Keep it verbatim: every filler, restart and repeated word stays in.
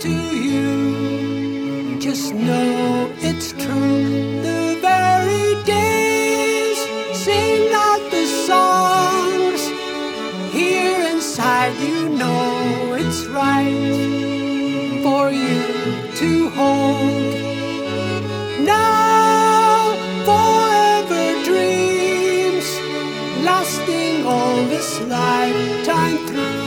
to you. Just know it's true. The very days sing out the songs. Here inside you know it's right for you to hold. Now forever dreams lasting all this lifetime through.